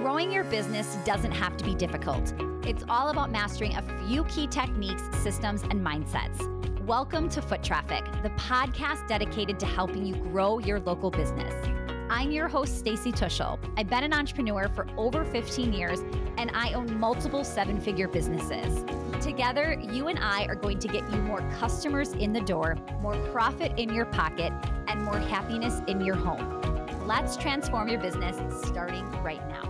Growing your business doesn't have to be difficult. It's all about mastering a few key techniques, systems, and mindsets. Welcome to Foot Traffic, the podcast dedicated to helping you grow your local business. I'm your host, Stacey Tuschl. I've been an entrepreneur for over 15 years, and I own multiple seven-figure businesses. Together, you and I are going to get you more customers in the door, more profit in your pocket, and more happiness in your home. Let's transform your business starting right now.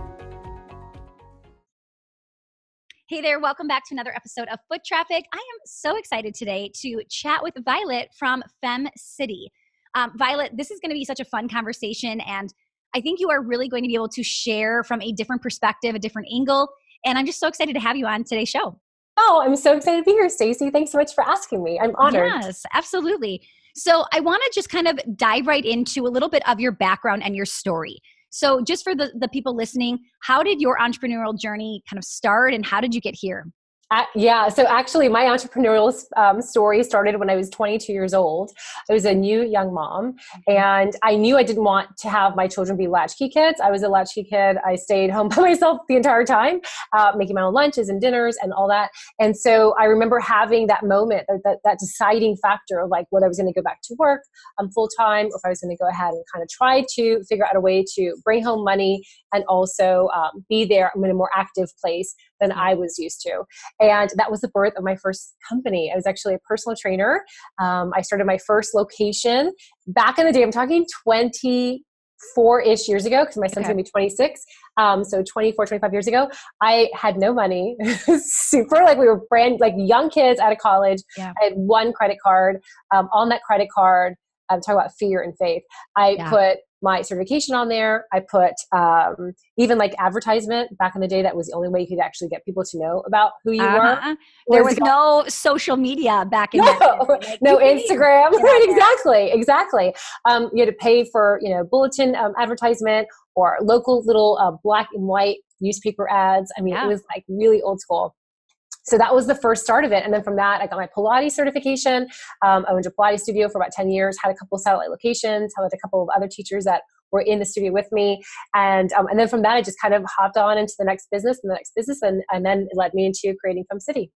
Hey there, welcome back to another episode of Foot Traffic. I am so excited today to chat with Violet from FemCity. Violet, this is going to be such a fun conversation, and I think you are really going to be able to share from a different perspective, a different angle, and I'm just so excited to have you on today's show. Oh, I'm so excited to be here, Stacey. Thanks so much for asking me. I'm honored. Yes, absolutely. So I want to just kind of dive right into a little bit of your background and your story. So just for the people listening, how did your entrepreneurial journey kind of start and how did you get here? So actually my entrepreneurial story started when I was 22 years old. I was a new young mom, and I knew I didn't want to have my children be latchkey kids. I was a latchkey kid. I stayed home by myself the entire time, making my own lunches and dinners and all that. And so I remember having that moment, that deciding factor of like whether I was going to go back to work full time, or if I was going to go ahead and kind of try to figure out a way to bring home money and also be there in a more active place than I was used to. And that was the birth of my first company. I was actually a personal trainer. I started my first location back in the day. I'm talking 24-ish years ago, because my son's going to be 26. So 24, 25 years ago, I had no money. Super, like we were young kids out of college. Yeah. I had one credit card. On that credit card, I'm talking about fear and faith. I put my certification on there. I put even like advertisement. Back in the day, that was the only way you could actually get people to know about who you were. There was no social media back in that day. Like, no Instagram. Right, exactly. You had to pay for bulletin advertisement or local little black and white newspaper ads. I mean, it was like really old school. So that was the first start of it. And then from that, I got my Pilates certification. I went to a Pilates studio for about 10 years, had a couple of satellite locations, had a couple of other teachers that were in the studio with me. And then from that, I just kind of hopped on into the next business and the next business. And then it led me into creating FemCity.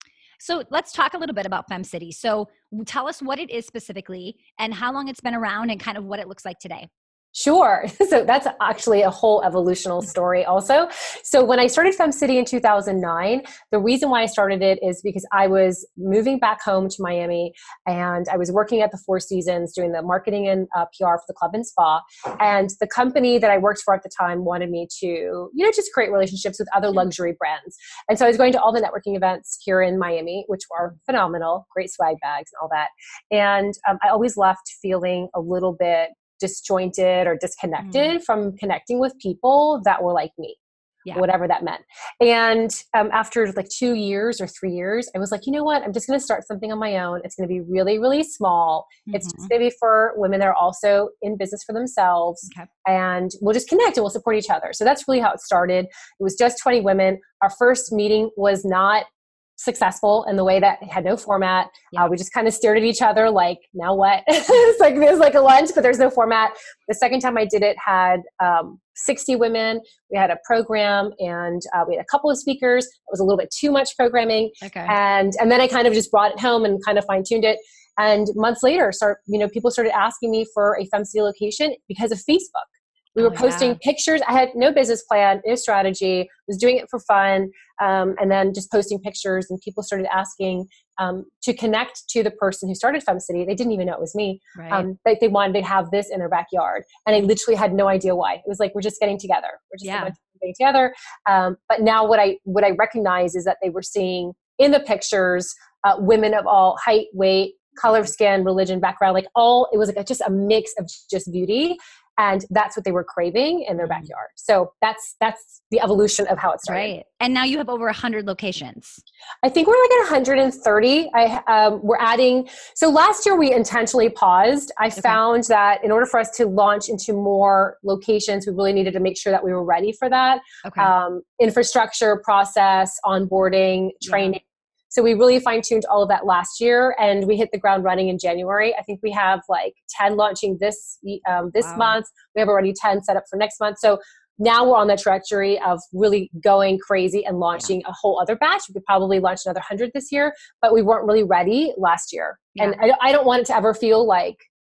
So let's talk a little bit about FemCity. So tell us what it is specifically and how long it's been around and kind of what it looks like today. Sure. So that's actually a whole evolutional story also. So when I started FemCity in 2009, the reason why I started it is because I was moving back home to Miami, and I was working at the Four Seasons doing the marketing and PR for the club and spa. And the company that I worked for at the time wanted me to, just create relationships with other luxury brands. And so I was going to all the networking events here in Miami, which were phenomenal, great swag bags and all that. And I always left feeling a little bit disjointed or disconnected from connecting with people that were like me, whatever that meant. And after like 2 years or 3 years, I was like, you know what? I'm just going to start something on my own. It's going to be really, really small. It's just going to be for women that are also in business for themselves. And we'll just connect and we'll support each other. So that's really how it started. It was just 20 women. Our first meeting was not successful in the way that it had no format. We just kind of stared at each other like, now what? It's like, there's like a lunch, but there's no format. The second time I did it had 60 women. We had a program, and we had a couple of speakers. It was a little bit too much programming. And then I kind of just brought it home and kind of fine tuned it. And months later, people started asking me for a FemCity location because of Facebook. We were posting pictures. I had no business plan, no strategy, was doing it for fun. And then just posting pictures, and people started asking to connect to the person who started FemCity. They didn't even know it was me. They wanted to have this in their backyard. And I literally had no idea why. It was like, we're just getting together. We're just getting together. But now what I recognize is that they were seeing in the pictures, women of all height, weight, color of skin, religion, background, it was like just a mix of just beauty. And that's what they were craving in their backyard. So that's the evolution of how it started. Right. And now you have over 100 locations. I think we're like at 130. We're adding. So last year we intentionally paused. I found that in order for us to launch into more locations, we really needed to make sure that we were ready for that. Infrastructure, process, onboarding, training. So we really fine-tuned all of that last year, and we hit the ground running in January. I think we have like 10 launching this month. We have already 10 set up for next month. So now we're on the trajectory of really going crazy and launching a whole other batch. We could probably launch another 100 this year, but we weren't really ready last year. Yeah. And I don't want it to ever feel like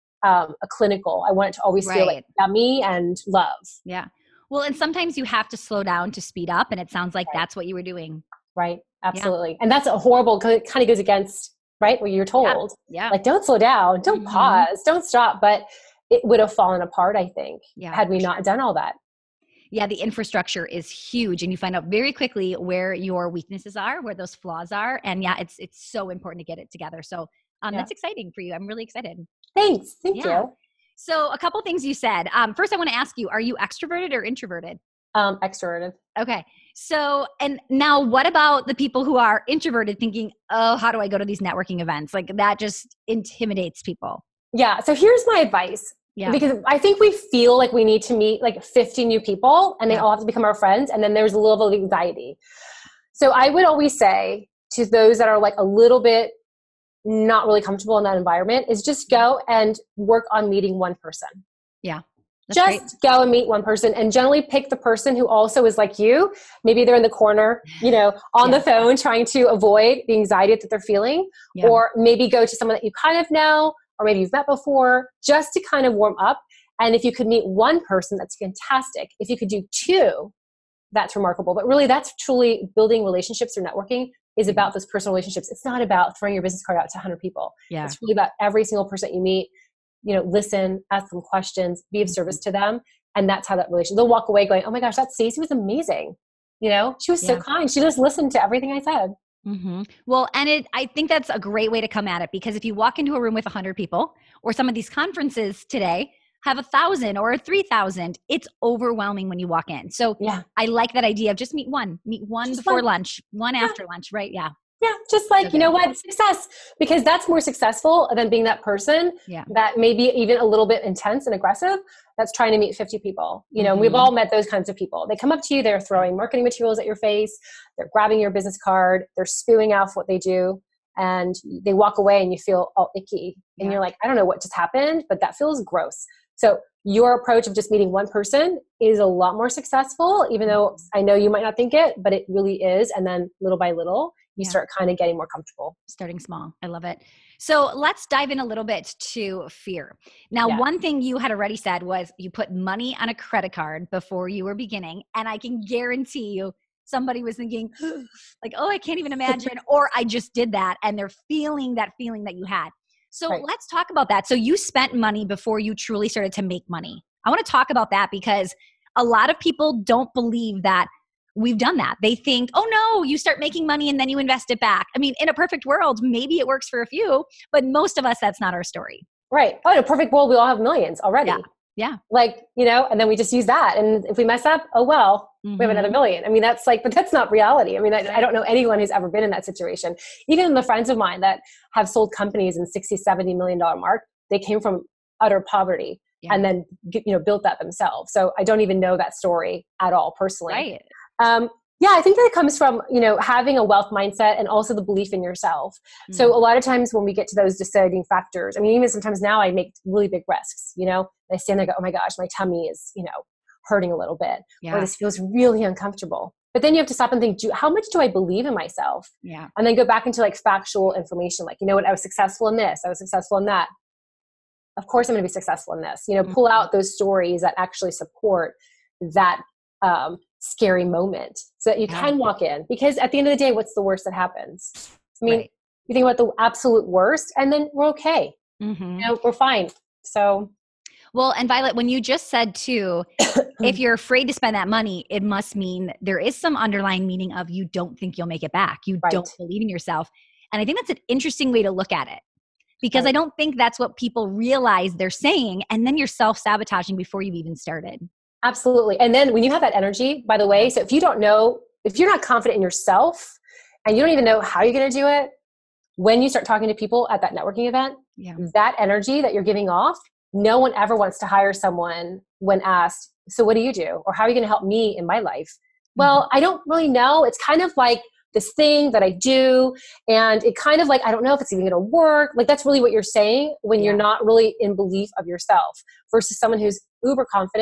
a clinical. I want it to always feel like yummy and love. Yeah. Well, and sometimes you have to slow down to speed up. And it sounds like that's what you were doing. Right. Absolutely. Yeah. And that's a horrible, kind of goes against, right, what you're told. Yeah. Like, don't slow down, don't pause, don't stop. But it would have fallen apart, I think, had we not done all that. Yeah, the infrastructure is huge, and you find out very quickly where your weaknesses are, where those flaws are. And it's so important to get it together. So that's exciting for you. I'm really excited. Thanks. Thank you. So a couple things you said. First, I want to ask you, are you extroverted or introverted? Extroverted. Okay. So, and now what about the people who are introverted thinking, oh, how do I go to these networking events? Like, that just intimidates people. Yeah. So here's my advice. Yeah. Because I think we feel like we need to meet like 50 new people and they all have to become our friends. And then there's a little bit of anxiety. So I would always say to those that are like a little bit not really comfortable in that environment is just go and work on meeting one person. Yeah. Just go and meet one person, and generally pick the person who also is like you. Maybe they're in the corner, on the phone trying to avoid the anxiety that they're feeling, or maybe go to someone that you kind of know, or maybe you've met before, just to kind of warm up. And if you could meet one person, that's fantastic. If you could do two, that's remarkable. But really, that's truly building relationships or networking is about those personal relationships. It's not about throwing your business card out to 100 people. Yeah. It's really about every single person that you meet. Listen, ask them questions, be of service to them. And that's how that relationship, they'll walk away going, oh my gosh, that Stacey was amazing. She was so kind. She just listened to everything I said. Mm-hmm. Well, and I think that's a great way to come at it, because if you walk into a room with 100 people, or some of these conferences today have 1,000 or 3,000, it's overwhelming when you walk in. So I like that idea of just meet one just before lunch, one after lunch, right? Yeah. Yeah, just like, you know what, success, because that's more successful than being that person that may be even a little bit intense and aggressive that's trying to meet 50 people. We've all met those kinds of people. They come up to you, they're throwing marketing materials at your face, they're grabbing your business card, they're spewing out what they do, and they walk away and you feel all icky. And you're like, I don't know what just happened, but that feels gross. So your approach of just meeting one person is a lot more successful, even though I know you might not think it, but it really is. And then little by little, you start kind of getting more comfortable. Starting small. I love it. So let's dive in a little bit to fear. Now, one thing you had already said was you put money on a credit card before you were beginning. And I can guarantee you somebody was thinking like, oh, I can't even imagine, or I just did that. And they're feeling that feeling that you had. So let's talk about that. So you spent money before you truly started to make money. I want to talk about that because a lot of people don't believe that we've done that. They think, oh no, you start making money and then you invest it back. I mean, in a perfect world, maybe it works for a few, but most of us, that's not our story. Right. Oh, in a perfect world, we all have millions already. Yeah. Like, and then we just use that. And if we mess up, oh, well, we have another million. I mean, that's like, but that's not reality. I mean, I don't know anyone who's ever been in that situation. Even the friends of mine that have sold companies in $60-70 million mark, they came from utter poverty and then, built that themselves. So I don't even know that story at all personally. Right. I think that it comes from, having a wealth mindset and also the belief in yourself. So a lot of times when we get to those deciding factors, I mean, even sometimes now I make really big risks, I stand there and go, oh my gosh, my tummy is, hurting a little bit, or this feels really uncomfortable. But then you have to stop and think, how much do I believe in myself? Yeah. And then go back into like factual information. Like, I was successful in this. I was successful in that. Of course I'm going to be successful in this, pull out those stories that actually support that, scary moment so that you can walk in, because at the end of the day, what's the worst that happens? I mean, you think about the absolute worst and then we're okay. We're fine. So. Well, and Violet, when you just said too, if you're afraid to spend that money, it must mean there is some underlying meaning of you don't think you'll make it back. You don't believe in yourself. And I think that's an interesting way to look at it, because I don't think that's what people realize they're saying. And then you're self-sabotaging before you've even started. Absolutely. And then when you have that energy, by the way, so if you're not confident in yourself and you don't even know how you're going to do it, when you start talking to people at that networking event, that energy that you're giving off, no one ever wants to hire someone when asked, so what do you do? Or how are you going to help me in my life? Well, I don't really know. It's kind of like this thing that I do. And it kind of like, I don't know if it's even going to work. Like that's really what you're saying when you're not really in belief of yourself, versus someone who's uber confident,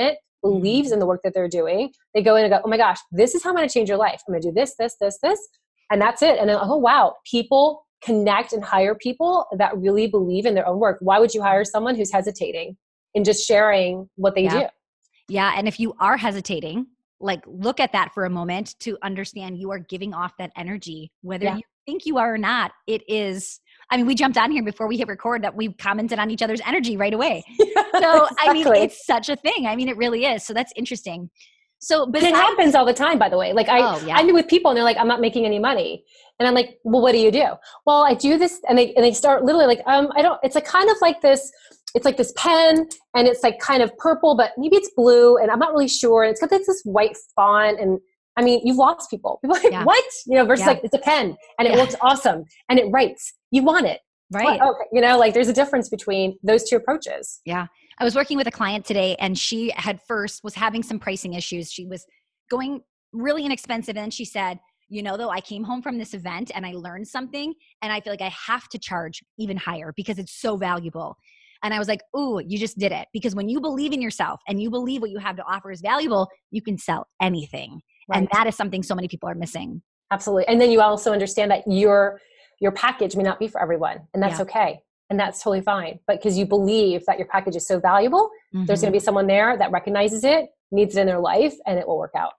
believes in the work that they're doing, they go in and go, oh my gosh, this is how I'm going to change your life. I'm going to do this, this, this, this. And that's it. And then, oh, wow, people connect and hire people that really believe in their own work. Why would you hire someone who's hesitating in just sharing what they do? Yeah. And if you are hesitating, like look at that for a moment to understand you are giving off that energy, whether you think you are or not. It is, I mean, we jumped on here before we hit record that we commented on each other's energy right away. So, exactly. I mean, it's such a thing. I mean, it really is. So that's interesting. So, but it happens all the time, by the way. Like I meet with people and they're like, I'm not making any money. And I'm like, well, what do you do? Well, I do this. And they start literally like, it's like kind of like this, it's like this pen and it's like kind of purple, but maybe it's blue and I'm not really sure. It's got this white font. And I mean, you've lost people. People are like, what? Versus like, it's a pen and it looks awesome and it writes. You want it. Right. Well, okay. Like there's a difference between those two approaches. Yeah. I was working with a client today and she had first was having some pricing issues. She was going really inexpensive. And then she said, though, I came home from this event and I learned something and I feel like I have to charge even higher because it's so valuable. And I was like, ooh, you just did it. Because when you believe in yourself and you believe what you have to offer is valuable, you can sell anything. Right. And that is something so many people are missing. Absolutely. And then you also understand that your package may not be for everyone and that's okay. And that's totally fine. But because you believe that your package is so valuable, there's going to be someone there that recognizes it, needs it in their life, and it will work out.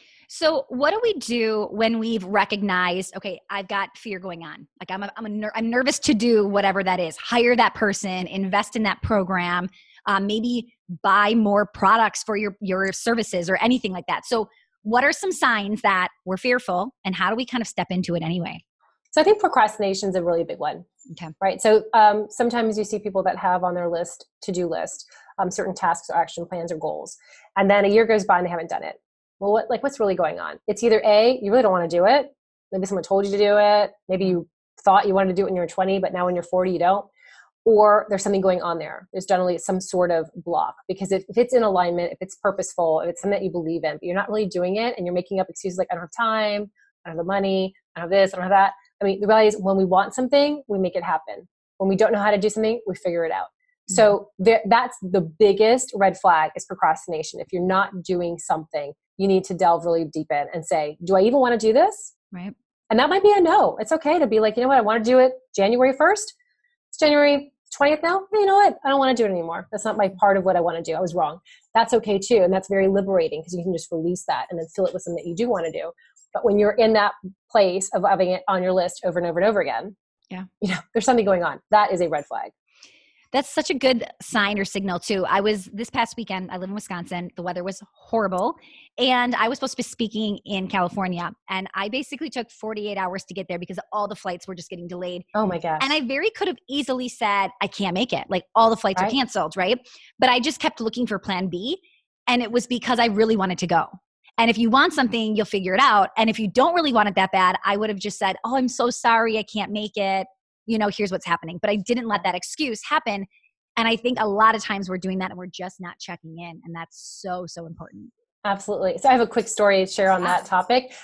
So what do we do when we've recognized, okay, I've got fear going on. Like I'm nervous to do whatever that is. Hire that person, invest in that program, maybe buy more products for your services or anything like that. So what are some signs that we're fearful and how do we kind of step into it anyway? So I think procrastination is a really big one. Okay. Right. So sometimes you see people that have on their to-do list, certain tasks or action plans or goals. And then a year goes by and they haven't done it. Well, what's really going on? It's either A, you really don't want to do it. Maybe someone told you to do it. Maybe you thought you wanted to do it when you were 20, but now when you're 40, you don't. Or there's something going on there. There's generally some sort of block because if it's in alignment, if it's purposeful, if it's something that you believe in, but you're not really doing it and you're making up excuses like, I don't have time, I don't have the money, I don't have this, I don't have that. I mean, the reality is when we want something, we make it happen. When we don't know how to do something, we figure it out. Mm-hmm. So that's the biggest red flag is procrastination. If you're not doing something, you need to delve really deep in and say, do I even want to do this? Right. And that might be a no. It's okay to be like, you know what? I want to do it January 1st. It's January 20th now. Hey, you know what? I don't want to do it anymore. That's not my part of what I want to do. I was wrong. That's okay too. And that's very liberating because you can just release that and then fill it with something that you do want to do. But when you're in that place of having it on your list over and over and over again, there's something going on. That is a red flag. That's such a good sign or signal too. This past weekend, I live in Wisconsin. The weather was horrible and I was supposed to be speaking in California and I basically took 48 hours to get there because all the flights were just getting delayed. Oh my gosh. And I very could have easily said, I can't make it. Like all the flights are canceled, right? But I just kept looking for plan B and it was because I really wanted to go. And if you want something, you'll figure it out. And if you don't really want it that bad, I would have just said, oh, I'm so sorry. I can't make it. Here's what's happening. But I didn't let that excuse happen. And I think a lot of times we're doing that and we're just not checking in. And that's so, so important. Absolutely. So I have a quick story to share on that topic.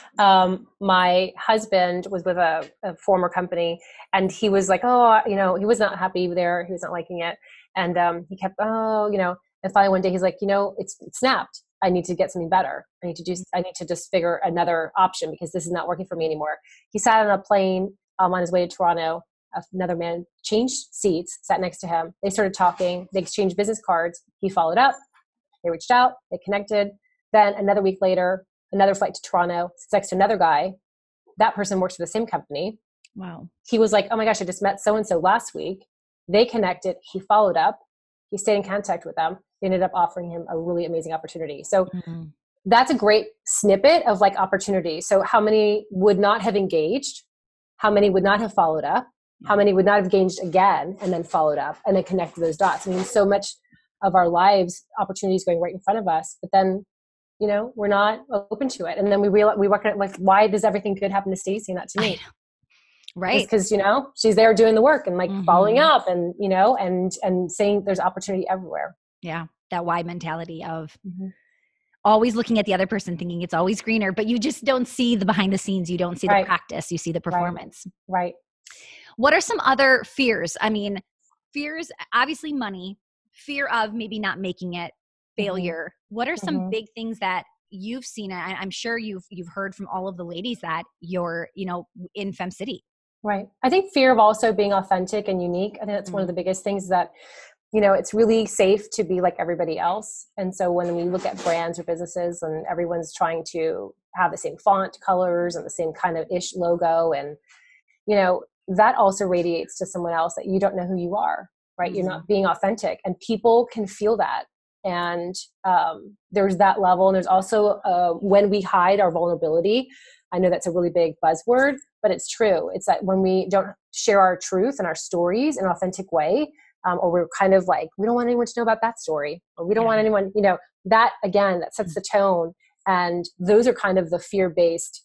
My husband was with a former company and he was like, he was not happy there. He was not liking it. And he kept, and finally one day he's like, it snapped. I need to get something better. I need to just figure another option because this is not working for me anymore. He sat on a plane on his way to Toronto. Another man changed seats, sat next to him. They started talking. They exchanged business cards. He followed up. They reached out. They connected. Then another week later, another flight to Toronto, sits next to another guy. That person works for the same company. Wow. He was like, oh my gosh, I just met so-and-so last week. They connected. He followed up. He stayed in contact with them. They ended up offering him a really amazing opportunity. So that's a great snippet of like opportunity. So how many would not have engaged? How many would not have followed up? How many would not have engaged again and then followed up and then connected those dots? I mean, so much of our lives, opportunities going right in front of us, but then, we're not open to it. And then we work at like, why does everything good happen to Stacey and not to me? Right. Because, she's there doing the work and like following up and, and saying there's opportunity everywhere. Yeah. That why mentality of always looking at the other person thinking it's always greener, but you just don't see the behind the scenes. You don't see the practice. You see the performance. Right. What are some other fears? I mean, fears, obviously money, fear of maybe not making it, failure, what are some Mm-hmm. big things that you've seen? I'm sure you've heard from all of the ladies that you're, in Fem City. Right. I think fear of also being authentic and unique. I think that's one of the biggest things that, it's really safe to be like everybody else. And so when we look at brands or businesses and everyone's trying to have the same font colors and the same kind of ish logo, and, that also radiates to someone else that you don't know who you are, right? You're not being authentic, and people can feel that. And there's that level. And there's also when we hide our vulnerability. I know that's a really big buzzword, but it's true. It's that when we don't share our truth and our stories in an authentic way, or we're kind of like, we don't want anyone to know about that story, or we don't want anyone, that again, that sets the tone. And those are kind of the fear-based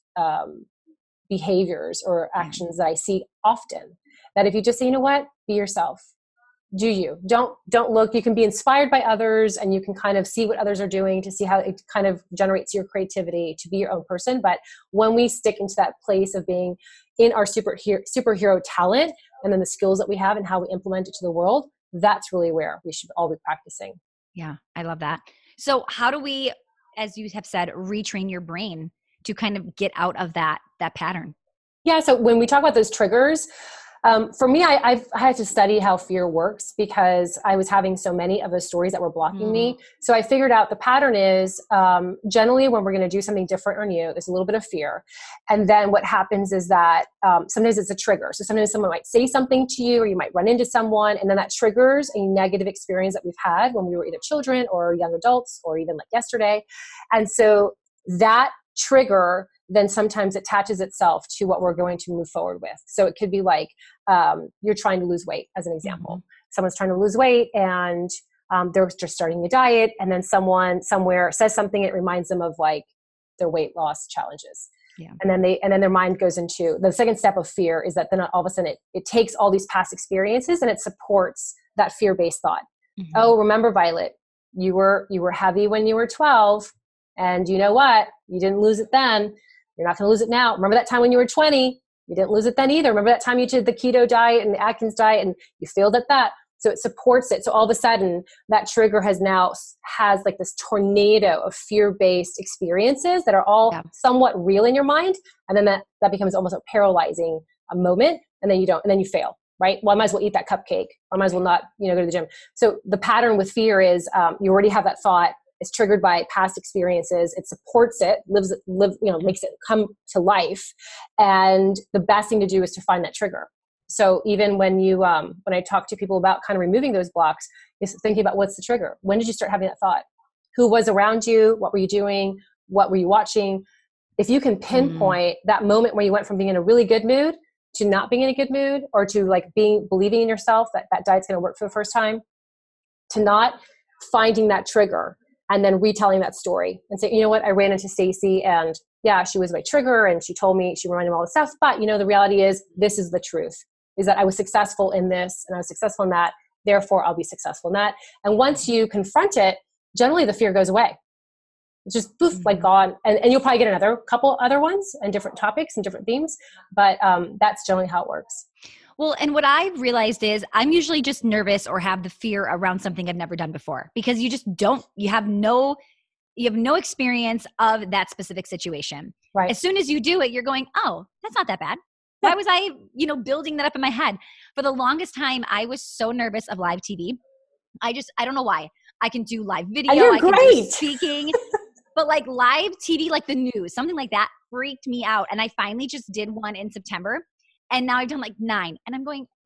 behaviors or actions that I see often. That if you just say, you know what, be yourself. Do you don't look, you can be inspired by others, and you can kind of see what others are doing to see how it kind of generates your creativity to be your own person. But when we stick into that place of being in our superhero talent, and then the skills that we have and how we implement it to the world, that's really where we should all be practicing. Yeah, I love that. So how do we, as you have said, retrain your brain to kind of get out of that pattern? Yeah. So when we talk about those triggers, for me, I had to study how fear works because I was having so many of those stories that were blocking me. So I figured out the pattern is generally when we're going to do something different or new, there's a little bit of fear. And then what happens is that sometimes it's a trigger. So sometimes someone might say something to you, or you might run into someone, and then that triggers a negative experience that we've had when we were either children or young adults, or even like yesterday. And so that trigger then sometimes attaches itself to what we're going to move forward with. So it could be like you're trying to lose weight, as an example. Someone's trying to lose weight, and they're just starting a diet, and then someone somewhere says something that reminds them of like their weight loss challenges. Yeah. And then their mind goes into the second step of fear, is that then all of a sudden it takes all these past experiences and it supports that fear-based thought. Oh, remember, Violet, you were heavy when you were 12, and you know what? You didn't lose it then. You're not going to lose it now. Remember that time when you were 20? You didn't lose it then either. Remember that time you did the keto diet and the Atkins diet and you failed at that? So it supports it. So all of a sudden that trigger has like this tornado of fear-based experiences that are all somewhat real in your mind. And then that becomes almost a paralyzing moment. And then you fail, right? Well, I might as well eat that cupcake. Or I might as well not, go to the gym. So the pattern with fear is you already have that thought. It's triggered by past experiences. It supports it, makes it come to life. And the best thing to do is to find that trigger. So even when when I talk to people about kind of removing those blocks, is thinking about what's the trigger. When did you start having that thought? Who was around you? What were you doing? What were you watching? If you can pinpoint that moment where you went from being in a really good mood to not being in a good mood, or to like believing in yourself that diet's going to work for the first time, to not finding that trigger. And then retelling that story and say, you know what, I ran into Stacy, and yeah, she was my trigger, and she told me, she reminded me all this stuff. But the reality is, this is the truth, is that I was successful in this and I was successful in that. Therefore, I'll be successful in that. And once you confront it, generally the fear goes away. It's just poof, like gone. And you'll probably get another couple other ones and different topics and different themes. But that's generally how it works. Well, and what I've realized is I'm usually just nervous or have the fear around something I've never done before, because you have no experience of that specific situation. Right. As soon as you do it, you're going, oh, that's not that bad. Why was I, building that up in my head? For the longest time, I was so nervous of live TV. I don't know why. I can do live video. You're great. Can do speaking. But like live TV, like the news, something like that freaked me out. And I finally just did one in September. And now I've done like 9. And I'm going,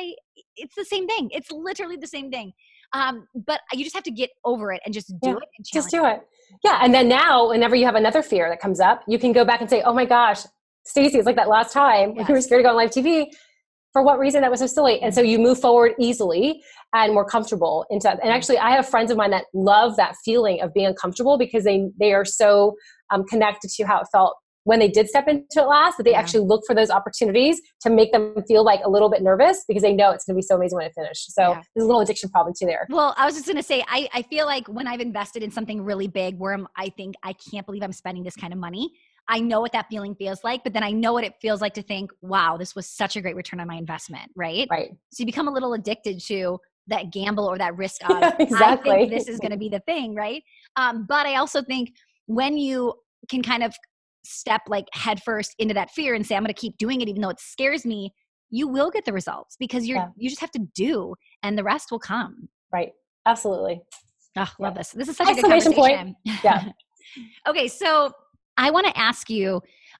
it's the same thing. It's literally the same thing. But you just have to get over it and just do it. And just do it. Yeah. And then now, whenever you have another fear that comes up, you can go back and say, oh my gosh, Stacy, it's like that last time when you were scared to go on live TV. For what reason? That was so silly. And so you move forward easily and more comfortable into that. And actually, I have friends of mine that love that feeling of being uncomfortable, because they are so connected to how it felt when they did step into it last, that they actually look for those opportunities to make them feel like a little bit nervous, because they know it's going to be so amazing when it finishes. So there's a little addiction problem too there. Well, I was just going to say, I feel like when I've invested in something really big where I think I can't believe I'm spending this kind of money, I know what that feeling feels like, but then I know what it feels like to think, wow, this was such a great return on my investment, right? Right. So you become a little addicted to that gamble or that risk of, exactly. I think this is going to be the thing, right? But I also think when you can kind of step like headfirst into that fear and say, I'm going to keep doing it even though it scares me, you will get the results because you just have to do, and the rest will come. Right. Absolutely. Oh, love this. This is such a good conversation. Point. Yeah. Okay. So I want to ask you,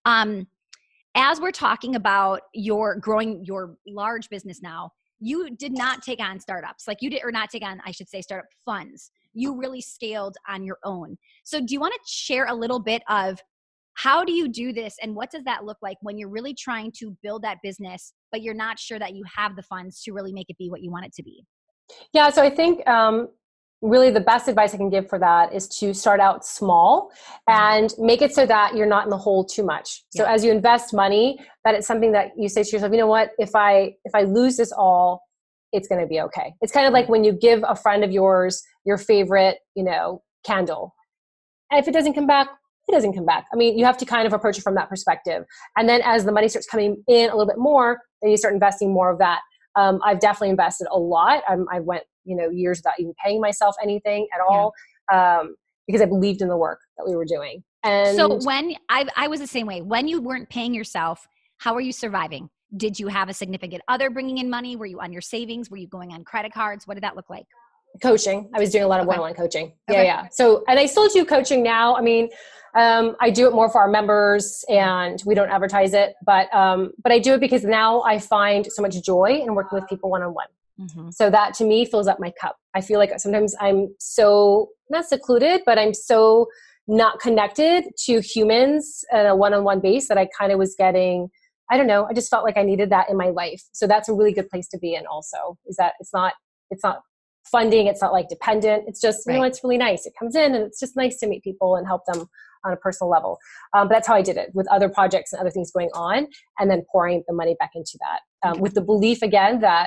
as we're talking about your growing your large business now, you did not take on startups like you did, or not take on, I should say, startup funds. You really scaled on your own. So do you want to share a little bit of how do you do this and what does that look like when you're really trying to build that business, but you're not sure that you have the funds to really make it be what you want it to be? Yeah. So I think really the best advice I can give for that is to start out small and make it so that you're not in the hole too much. So as you invest money, that it's something that you say to yourself, you know what, if I lose this all, it's going to be okay. It's kind of like when you give a friend of yours your favorite, candle. And if it doesn't come back, it doesn't come back. I mean, you have to kind of approach it from that perspective. And then as the money starts coming in a little bit more, then you start investing more of that. I've definitely invested a lot. I went, years without even paying myself anything at all, because I believed in the work that we were doing. And so when I was the same way, when you weren't paying yourself, how are you surviving? Did you have a significant other bringing in money? Were you on your savings? Were you going on credit cards? What did that look like? Coaching. I was doing a lot of one-on-one coaching. Yeah. So, and I still do coaching now. I mean, I do it more for our members and we don't advertise it, but I do it because now I find so much joy in working with people one-on-one. Mm-hmm. So that to me fills up my cup. I feel like sometimes I'm so not secluded, but I'm so not connected to humans at a one-on-one base that I kind of was getting, I don't know. I just felt like I needed that in my life. So that's a really good place to be in also, is that it's not funding. It's not like dependent. It's just, it's really nice. It comes in and it's just nice to meet people and help them on a personal level. But that's how I did it with other projects and other things going on, and then pouring the money back into that with the belief again that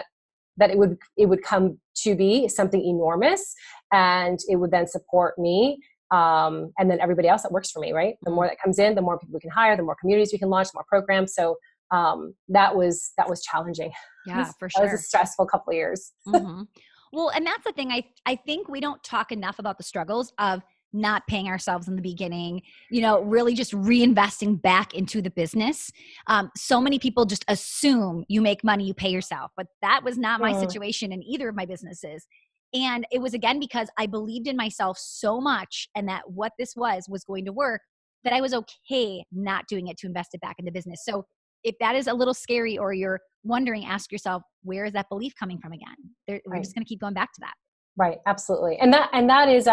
it would come to be something enormous and it would then support me. And then everybody else that works for me, right? The more that comes in, the more people we can hire, the more communities we can launch, the more programs. So that was challenging. Yeah, for sure. That was a stressful couple of years. Mm-hmm. Well, and that's the thing. I think we don't talk enough about the struggles of not paying ourselves in the beginning, really just reinvesting back into the business. So many people just assume you make money, you pay yourself, but that was not my situation in either of my businesses. And it was again, because I believed in myself so much and that what this was going to work, that I was okay not doing it to invest it back in the business. So if that is a little scary or you're wondering, ask yourself, where is that belief coming from again? We're just going to keep going back to that. Right. Absolutely. And that is,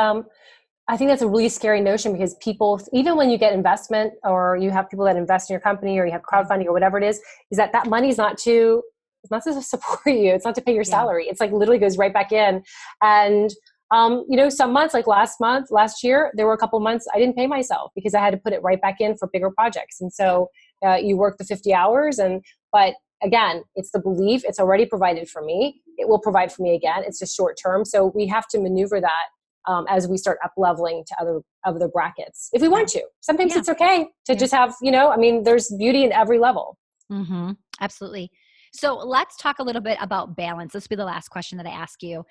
I think that's a really scary notion because people, even when you get investment or you have people that invest in your company or you have crowdfunding or whatever it is that money is not to support you. It's not to pay your salary. It's like literally goes right back in. And, some months like last year, there were a couple of months I didn't pay myself because I had to put it right back in for bigger projects. And so you work the 50 hours but again, it's the belief it's already provided for me. It will provide for me again. It's just short term. So we have to maneuver that as we start up leveling to other brackets if we want to. Sometimes it's okay to just have, there's beauty in every level. Mm-hmm. Absolutely. So let's talk a little bit about balance. This will be the last question that I ask you.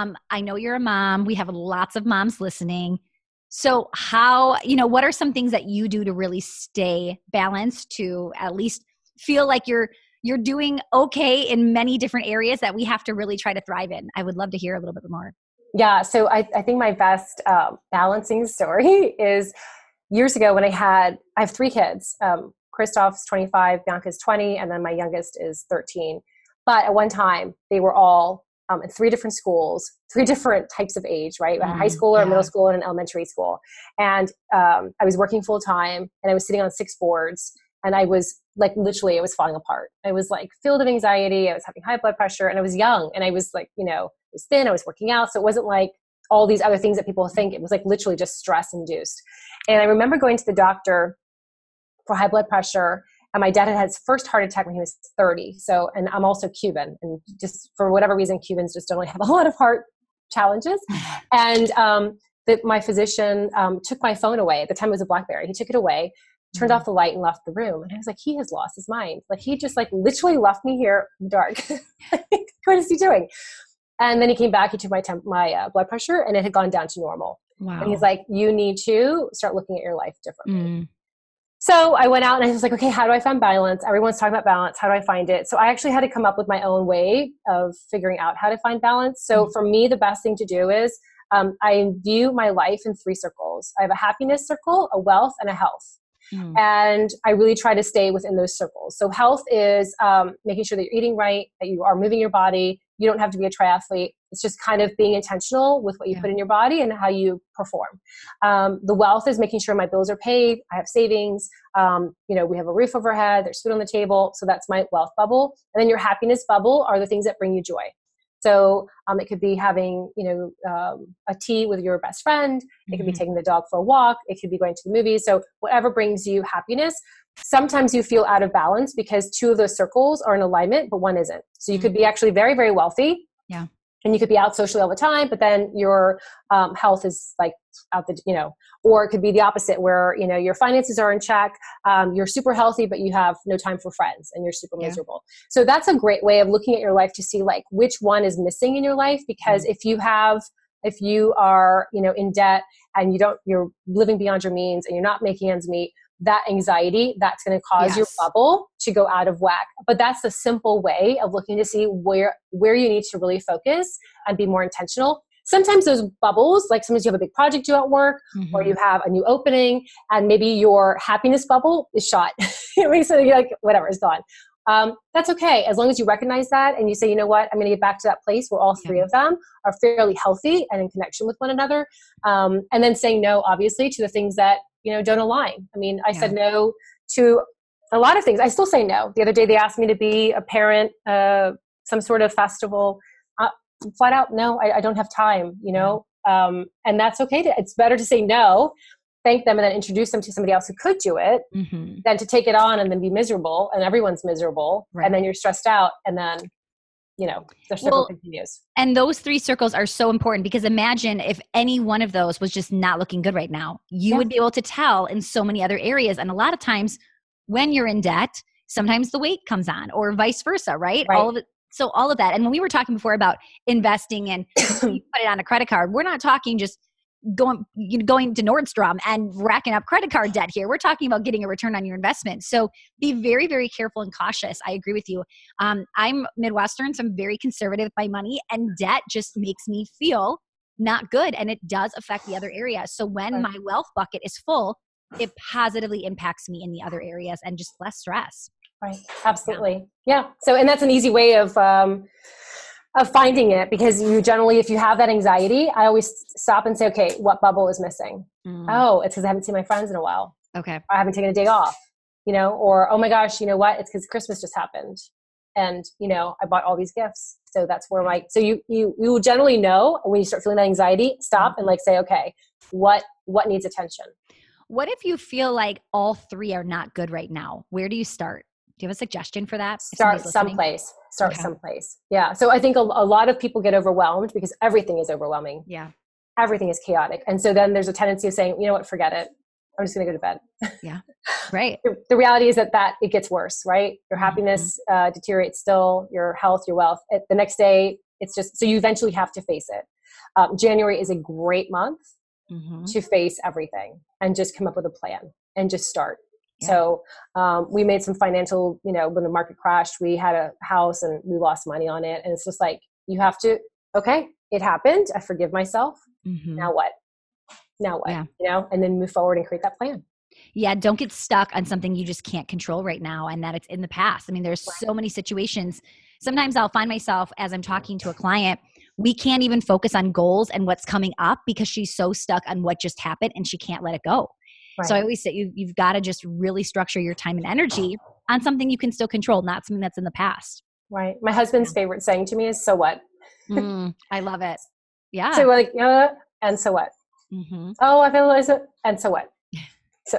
I know you're a mom. We have lots of moms listening. So how, what are some things that you do to really stay balanced, to at least feel like you're doing okay in many different areas that we have to really try to thrive in? I would love to hear a little bit more. Yeah. So I think my best balancing story is years ago when I have 3 kids. Christoph's 25, Bianca's 20, and then my youngest is 13. But at one time, they were all in 3 different schools, 3 different types of age, right? A high schooler, a middle school, and an elementary school. And I was working full time, and I was sitting on 6 boards, and I was like, literally, I was falling apart. I was like filled with anxiety. I was having high blood pressure, and I was young, and I was like, I was thin. I was working out, so it wasn't like all these other things that people think. It was like literally just stress induced. And I remember going to the doctor for high blood pressure. And my dad had his first heart attack when he was 30. So, and I'm also Cuban, and just for whatever reason, Cubans just don't really have a lot of heart challenges. And my physician took my phone away. At the time it was a BlackBerry. He took it away, turned off the light, and left the room. And I was like, he has lost his mind. Like he just like literally left me here in the dark. What is he doing? And then he came back, he took my blood pressure, and it had gone down to normal. Wow. And he's like, you need to start looking at your life differently. So I went out and I was like, okay, how do I find balance? Everyone's talking about balance. How do I find it? So I actually had to come up with my own way of figuring out how to find balance. So for me, the best thing to do is I view my life in 3 circles. I have a happiness circle, a wealth, and a health. And I really try to stay within those circles. So health is making sure that you're eating right, that you are moving your body. You don't have to be a triathlete. It's just kind of being intentional with what you put in your body and how you perform. The wealth is making sure my bills are paid. I have savings. We have a roof overhead. There's food on the table. So that's my wealth bubble. And then your happiness bubble are the things that bring you joy. So it could be having, a tea with your best friend. It could be taking the dog for a walk. It could be going to the movies. So whatever brings you happiness. Sometimes you feel out of balance because 2 of those circles are in alignment, but 1 isn't. So you could be actually very, very wealthy. Yeah. And you could be out socially all the time, but then your health is like out the, or it could be the opposite where, your finances are in check. You're super healthy, but you have no time for friends and you're super miserable. So that's a great way of looking at your life to see like which one is missing in your life. Because if you are, in debt and you're living beyond your means and you're not making ends meet, that anxiety, that's going to cause your bubble to go out of whack. But that's the simple way of looking to see where you need to really focus and be more intentional. Sometimes those bubbles, like sometimes you have a big project due at work or you have a new opening and maybe your happiness bubble is shot. So you're like, whatever, it's gone. That's okay. As long as you recognize that and you say, you know what, I'm going to get back to that place where all 3 of them are fairly healthy and in connection with one another. And then saying no, obviously, to the things that, don't align. I mean, I said no to a lot of things. I still say no. The other day they asked me to be a parent, some sort of festival. Flat out, no, I don't have time, and that's okay. It's better to say no, thank them, and then introduce them to somebody else who could do it than to take it on and then be miserable and everyone's miserable. And then you're stressed out and then, the circle continues. And those 3 circles are so important because imagine if any one of those was just not looking good right now, you would be able to tell in so many other areas. And a lot of times when you're in debt, sometimes the weight comes on or vice versa, right? All of it. So all of that. And when we were talking before about investing and you put it on a credit card, we're not talking just going to Nordstrom and racking up credit card debt here. We're talking about getting a return on your investment. So be very, very careful and cautious. I agree with you. I'm Midwestern, so I'm very conservative with my money, and debt just makes me feel not good. And it does affect the other areas. So when my wealth bucket is full, it positively impacts me in the other areas and just less stress. Right. Absolutely. Yeah. So, and that's an easy way of finding it, because you generally, if you have that anxiety, I always stop and say, okay, what bubble is missing? Oh, it's because I haven't seen my friends in a while. Okay. I haven't taken a day off, or, oh my gosh, you know what? It's because Christmas just happened. And, I bought all these gifts. So that's where so you will generally know when you start feeling that anxiety, stop and say, okay, what needs attention? What if you feel like all 3 are not good right now? Where do you start? Do you have a suggestion for that? Start someplace. Someplace. Yeah. So I think a lot of people get overwhelmed because everything is overwhelming. Yeah. Everything is chaotic. And so then there's a tendency of saying, you know what, forget it. I'm just going to go to bed. Yeah. Right. The reality is that it gets worse, right? Your happiness deteriorates still, your health, your wealth. The next day, it's just, so you eventually have to face it. January is a great month to face everything and just come up with a plan and just start. Yeah. So we made some financial, when the market crashed, we had a house and we lost money on it. And it's just like, you have to, okay, it happened. I forgive myself. Now what? Yeah. And then move forward and create that plan. Yeah. Don't get stuck on something you just can't control right now and that it's in the past. I mean, there's so many situations. Sometimes I'll find myself as I'm talking to a client, we can't even focus on goals and what's coming up because she's so stuck on what just happened and she can't let it go. Right. So I always say you've got to just really structure your time and energy on something you can still control, not something that's in the past. Right. My husband's favorite saying to me is, so what? I love it. Yeah. So and so what? Oh, I realize it. And so what? So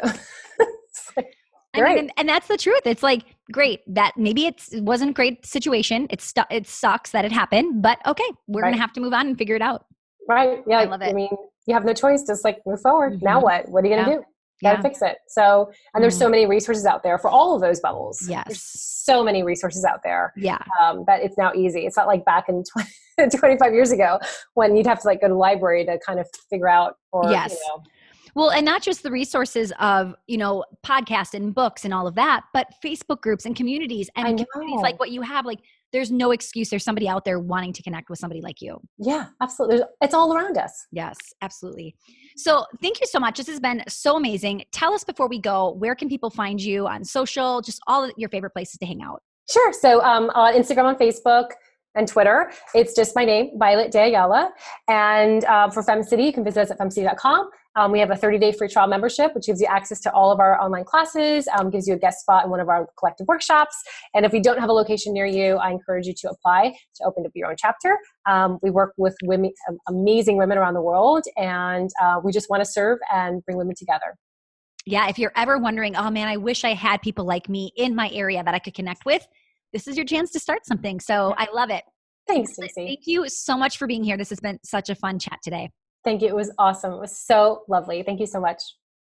great. And that's the truth. It's like, great, that maybe it wasn't a great situation. It sucks that it happened, but okay, we're going to have to move on and figure it out. Right. Yeah. I love it. I mean, you have no choice. Just move forward. Now what? What are you going to do? Got to fix it. So, and there's so many resources out there for all of those bubbles. Yes. There's so many resources out there. Yeah. That it's now easy. It's not like back in 25 years ago when you'd have to like go to the library to kind of figure out or, Yes. Well, and not just the resources of, podcasts and books and all of that, but Facebook groups and communities and communities like what you have. Like, there's no excuse. There's somebody out there wanting to connect with somebody like you. Yeah, absolutely. It's all around us. Yes, absolutely. So thank you so much. This has been so amazing. Tell us before we go, where can people find you on social, just all of your favorite places to hang out? Sure. So on Instagram, on Facebook, and Twitter, it's just my name, Violet De Ayala. And for FemCity, you can visit us at femcity.com. We have a 30-day free trial membership, which gives you access to all of our online classes, gives you a guest spot in one of our collective workshops. And if we don't have a location near you, I encourage you to apply to open up your own chapter. We work with women, amazing women around the world, and we just want to serve and bring women together. Yeah, if you're ever wondering, oh man, I wish I had people like me in my area that I could connect with, this is your chance to start something. So I love it. Thanks, Stacey. Thank you so much for being here. This has been such a fun chat today. Thank you. It was awesome. It was so lovely. Thank you so much.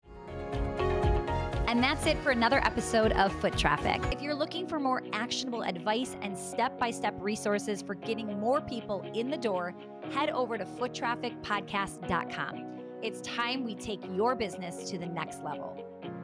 And that's it for another episode of Foot Traffic. If you're looking for more actionable advice and step-by-step resources for getting more people in the door, head over to foottrafficpodcast.com. It's time we take your business to the next level.